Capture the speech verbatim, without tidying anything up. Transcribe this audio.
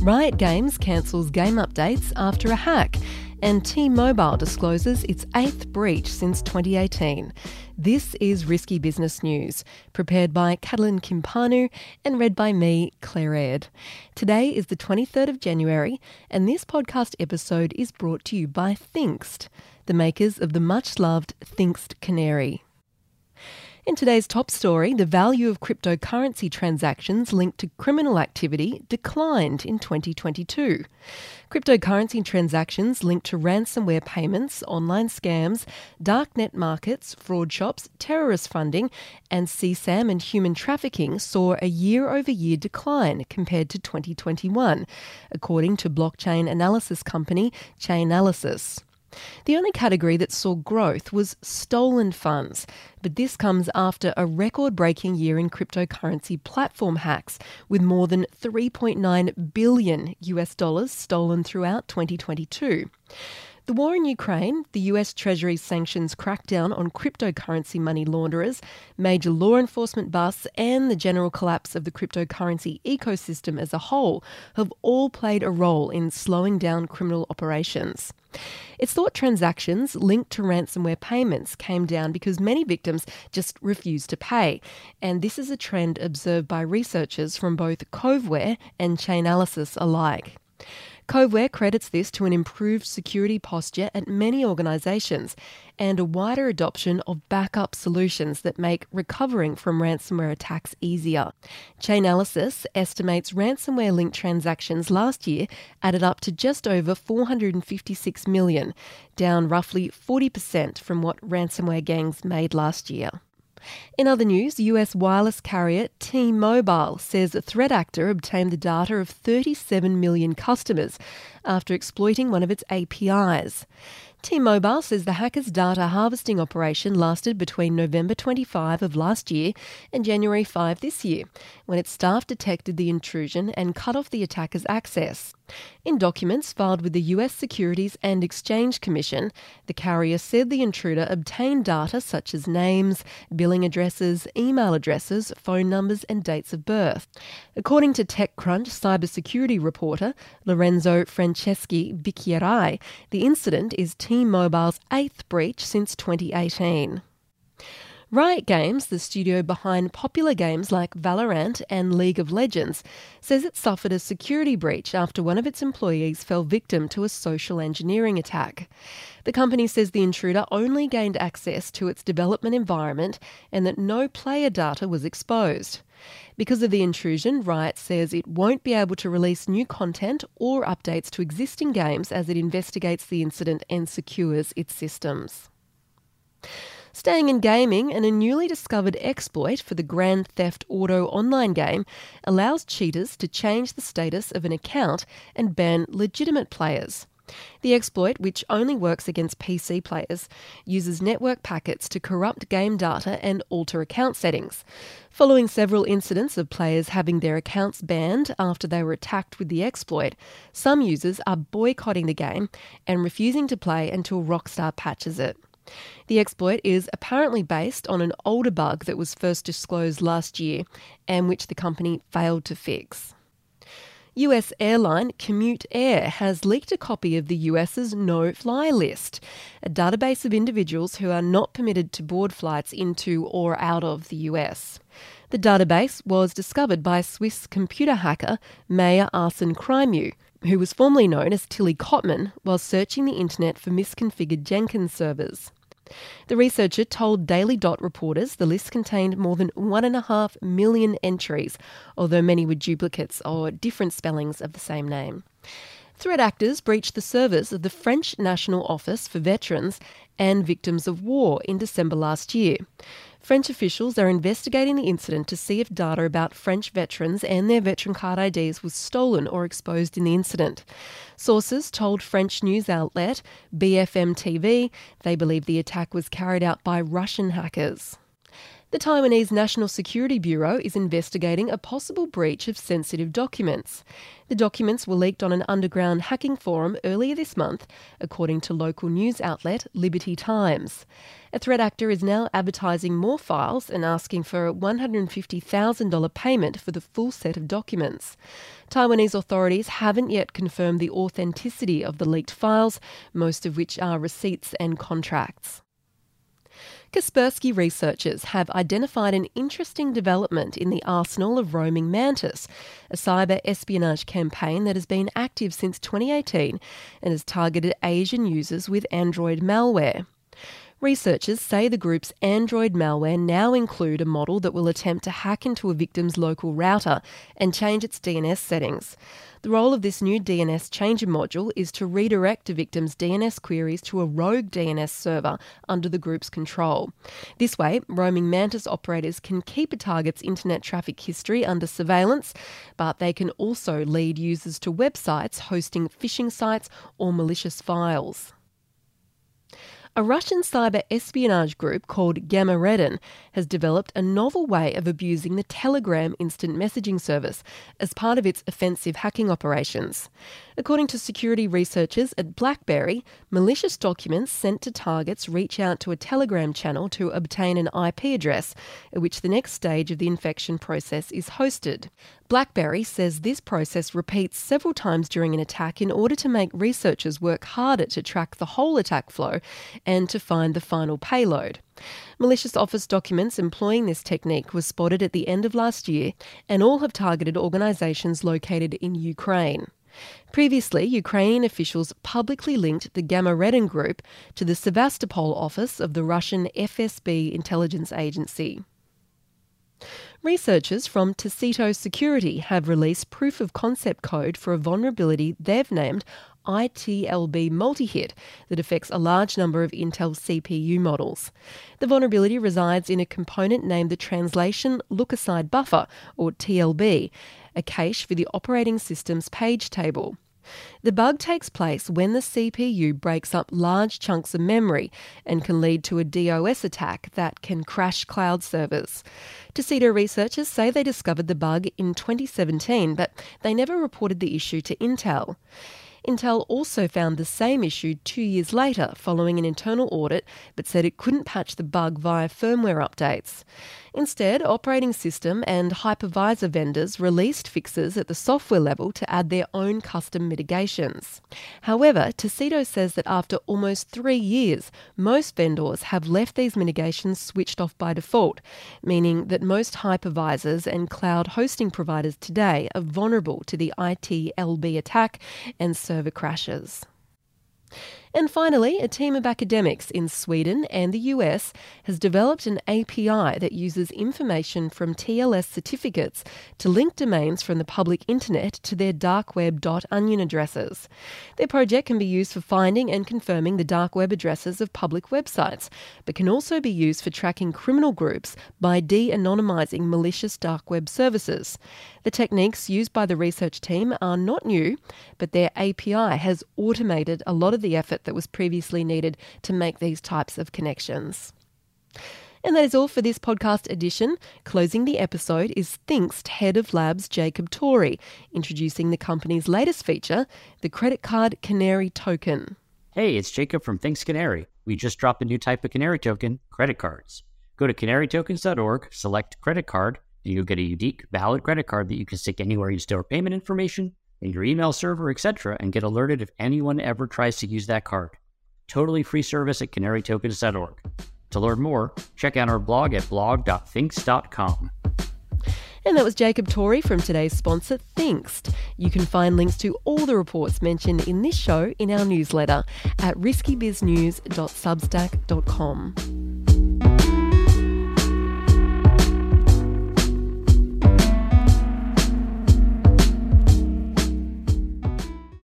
Riot Games cancels game updates after a hack, and T-Mobile discloses its eighth breach since twenty eighteen. This is Risky Business News, prepared by Catalin Kimpanu and read by me, Claire Aird. Today is the twenty-third of January, and this podcast episode is brought to you by Thinkst, the makers of the much-loved Thinkst Canary. In today's top story, the value of cryptocurrency transactions linked to criminal activity declined in twenty twenty-two. Cryptocurrency transactions linked to ransomware payments, online scams, darknet markets, fraud shops, terrorist funding, and C SAM and human trafficking saw a year-over-year decline compared to twenty twenty-one, according to blockchain analysis company Chainalysis. The only category that saw growth was stolen funds, but this comes after a record-breaking year in cryptocurrency platform hacks, with more than three point nine billion US dollars stolen throughout twenty twenty-two. The war in Ukraine, the U S Treasury's sanctions crackdown on cryptocurrency money launderers, major law enforcement busts, and the general collapse of the cryptocurrency ecosystem as a whole have all played a role in slowing down criminal operations. It's thought transactions linked to ransomware payments came down because many victims just refused to pay, and this is a trend observed by researchers from both Coveware and Chainalysis alike. Coveware credits this to an improved security posture at many organisations and a wider adoption of backup solutions that make recovering from ransomware attacks easier. Chainalysis estimates ransomware-linked transactions last year added up to just over four hundred fifty-six million, down roughly forty percent from what ransomware gangs made last year. In other news, U S wireless carrier T-Mobile says a threat actor obtained the data of thirty-seven million customers after exploiting one of its A P Is. T-Mobile says the hacker's data harvesting operation lasted between November twenty-fifth of last year and January fifth this year, when its staff detected the intrusion and cut off the attacker's access. In documents filed with the U S Securities and Exchange Commission, the carrier said the intruder obtained data such as names, billing addresses, email addresses, phone numbers, and dates of birth. According to TechCrunch cybersecurity reporter Lorenzo Franceschi Bicchierai, the incident is T-Mobile's eighth breach since twenty eighteen. Riot Games, the studio behind popular games like Valorant and League of Legends, says it suffered a security breach after one of its employees fell victim to a social engineering attack. The company says the intruder only gained access to its development environment and that no player data was exposed. Because of the intrusion, Riot says it won't be able to release new content or updates to existing games as it investigates the incident and secures its systems. Staying in gaming, and a newly discovered exploit for the Grand Theft Auto online game allows cheaters to change the status of an account and ban legitimate players. The exploit, which only works against P C players, uses network packets to corrupt game data and alter account settings. Following several incidents of players having their accounts banned after they were attacked with the exploit, some users are boycotting the game and refusing to play until Rockstar patches it. The exploit is apparently based on an older bug that was first disclosed last year and which the company failed to fix. U S airline Commute Air has leaked a copy of the U S's no-fly list, a database of individuals who are not permitted to board flights into or out of the U S. The database was discovered by Swiss computer hacker Meyer Arsen Crimeu, who was formerly known as Tilly Cotman, while searching the internet for misconfigured Jenkins servers. The researcher told Daily Dot reporters the list contained more than one and a half million entries, although many were duplicates or different spellings of the same name. Threat actors breached the servers of the French National Office for Veterans and Victims of War in December last year. French officials are investigating the incident to see if data about French veterans and their veteran card I Ds was stolen or exposed in the incident. Sources told French news outlet B F M T V they believe the attack was carried out by Russian hackers. The Taiwanese National Security Bureau is investigating a possible breach of sensitive documents. The documents were leaked on an underground hacking forum earlier this month, according to local news outlet Liberty Times. A threat actor is now advertising more files and asking for a one hundred fifty thousand dollars payment for the full set of documents. Taiwanese authorities haven't yet confirmed the authenticity of the leaked files, most of which are receipts and contracts. Kaspersky researchers have identified an interesting development in the arsenal of Roaming Mantis, a cyber espionage campaign that has been active since twenty eighteen and has targeted Asian users with Android malware. Researchers say the group's Android malware now include a model that will attempt to hack into a victim's local router and change its D N S settings. The role of this new D N S changer module is to redirect a victim's D N S queries to a rogue D N S server under the group's control. This way, Roaming Mantis operators can keep a target's internet traffic history under surveillance, but they can also lead users to websites hosting phishing sites or malicious files. A Russian cyber espionage group called Gamma Redin has developed a novel way of abusing the Telegram instant messaging service as part of its offensive hacking operations. According to security researchers at BlackBerry, malicious documents sent to targets reach out to a Telegram channel to obtain an I P address, at which the next stage of the infection process is hosted. BlackBerry says this process repeats several times during an attack in order to make researchers work harder to track the whole attack flow and to find the final payload. Malicious Office documents employing this technique was spotted at the end of last year, and all have targeted organisations located in Ukraine. Previously, Ukrainian officials publicly linked the Gamma Redin group to the Sevastopol office of the Russian F S B intelligence agency. Researchers from Tacito Security have released proof of concept code for a vulnerability they've named I T L B multi-hit that affects a large number of Intel C P U models. The vulnerability resides in a component named the Translation Look-Aside Buffer, or T L B, a cache for the operating system's page table. The bug takes place when the C P U breaks up large chunks of memory and can lead to a DOS attack that can crash cloud servers. Tacito researchers say they discovered the bug in twenty seventeen, but they never reported the issue to Intel. Intel also found the same issue two years later following an internal audit, but said it couldn't patch the bug via firmware updates. Instead, operating system and hypervisor vendors released fixes at the software level to add their own custom mitigations. However, Tacito says that after almost three years, most vendors have left these mitigations switched off by default, meaning that most hypervisors and cloud hosting providers today are vulnerable to the I T L B attack and server crashes. And finally, a team of academics in Sweden and the U S has developed an A P I that uses information from T L S certificates to link domains from the public internet to their dark web dot onion addresses. Their project can be used for finding and confirming the dark web addresses of public websites, but can also be used for tracking criminal groups by de-anonymizing malicious dark web services. The techniques used by the research team are not new, but their A P I has automated a lot of the effort that was previously needed to make these types of connections. And that is all for this podcast edition. Closing the episode is Thinkst Head of Labs Jacob Torrey, introducing the company's latest feature, the Credit Card Canary Token. Hey, it's Jacob from Thinkst Canary. We just dropped a new type of canary token, credit cards. Go to canary tokens dot org, select credit card, and you'll get a unique, valid credit card that you can stick anywhere you store payment information, in your email server, et cetera, and get alerted if anyone ever tries to use that card. Totally free service at canary tokens dot org. To learn more, check out our blog at blog dot thinkst dot com. And that was Jacob Torrey from today's sponsor, Thinkst. You can find links to all the reports mentioned in this show in our newsletter at risky biz news dot substack dot com.